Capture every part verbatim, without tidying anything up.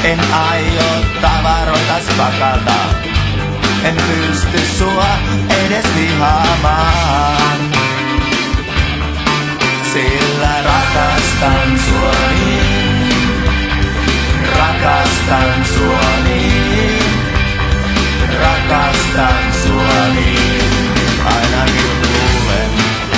En aio tavaroitas pakata, en pysty sua edes vihaamaan. Sillä rakastan sua niin, rakastan sua niin, rakastan sua niin, ainakin luulen.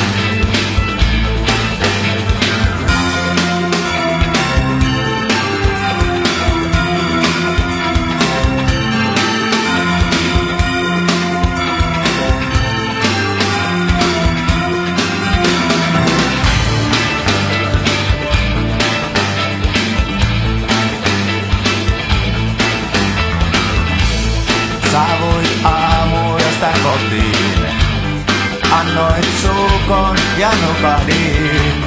Saavuit aamuyöstä kotiin, annoit suukon ja nukahdin.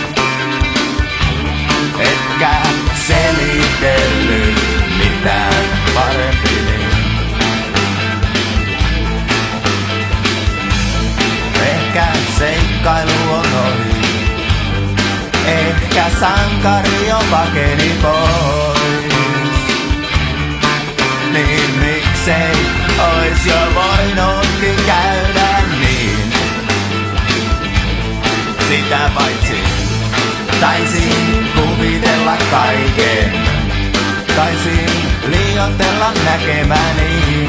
Etkä selitellyt mitään parempi. Ehkä seikkailu on ohi, ehkä sankari jo pakeni pois. Niin miksei ois jo voinutkin käydä niin? Sitä paitsi taisin kuvitella kaiken, taisin liioitella näkemäni.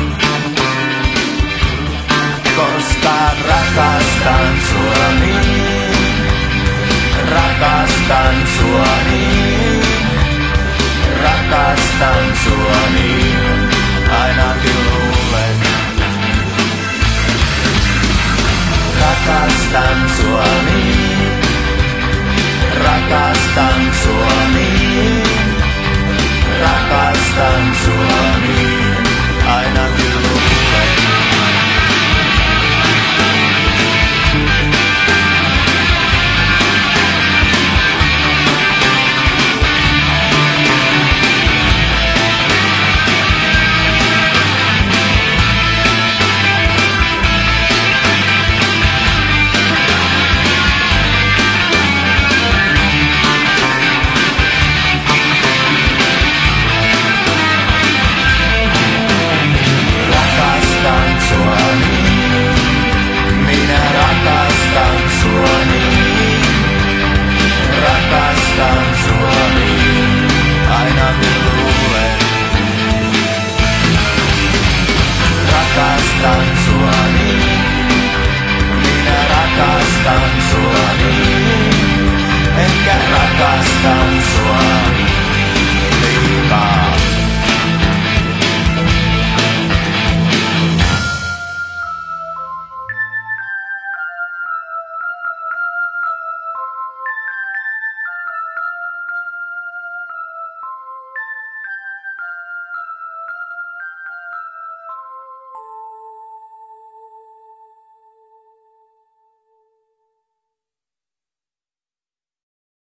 Koska rakastan sua niin, rakastan sua niin, rakastan sua niin, ainakin luulen. Rakastan sua niin, rakastan sua niin, rakastan sua.